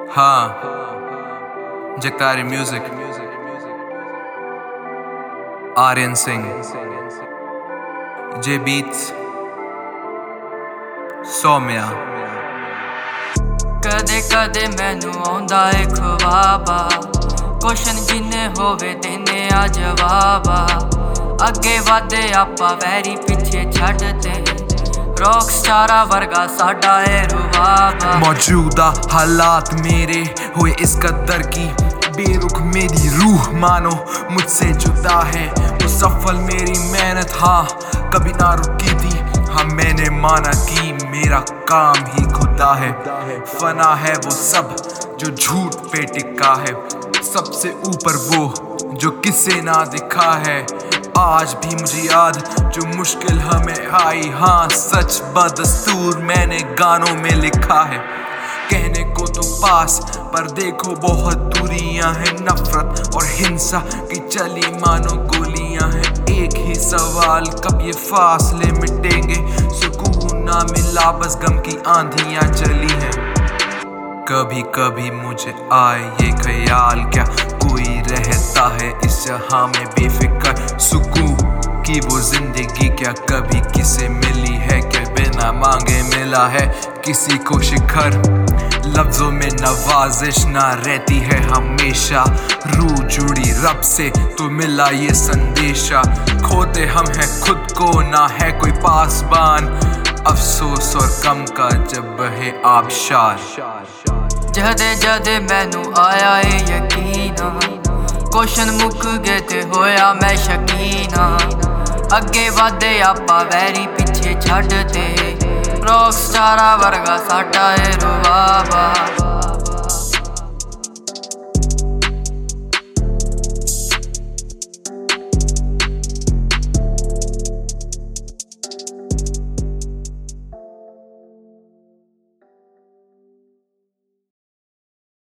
हाँ, Jagtari music, Aryan Singh, J beats, Saumya. कदे कदे मैनू आउंदा ए ख्वाबा, क्वेश्चन जिन्ने होवे तेने आ जवाबा। अगे वादे आपा वैरी पिछे छड्डते, रॉक स्टारा वर्गा साडा ए रुबाबा। मौजूदा हालात मेरे हुए इस कदर की बेरुख मेरी रूह मानो मुझसे जुदा है। वो सफल मेरी मेहनत हाँ कभी ना रुकी थी। हाँ मैंने माना कि मेरा काम ही खुदा है। फना है वो सब जो झूठ पे टिका है, सबसे ऊपर वो जो किसे ना दिखा है। आज भी मुझे याद जो मुश्किल हमें आई, हाँ सच बदस्तूर मैंने गानों में लिखा है। कहने को तो पास पर देखो बहुत दूरियां हैं, नफरत और हिंसा की चली मानो गोलियां हैं। एक ही सवाल कब ये फासले मिटेंगे, सुकून ना मिला बस गम की आंधियां चली हैं। कभी कभी मुझे आए ये ख्याल क्या कोई रहता है इस जहां में बेफिक्र, सुकून की वो जिंदगी क्या कभी किसे मिली है क्या बिना मांगे मिला है किसी को शिखर। लफ्जों में नवाजिश ना रहती है हमेशा, रूह जुड़ी रब से तो मिला ये संदेशा। खोते हम हैं खुद को ना है कोई पासबान, अफसोस और गम का जब बहे आबशार। जदे जदे मैनू आया ए यकीना, क्वेश्चन मुक गए ते होया मैं शकीना। अगे वादे आपा वैरी पिछे छड्डते, रॉक स्टारा वर्गा साडा ए रुबाबा।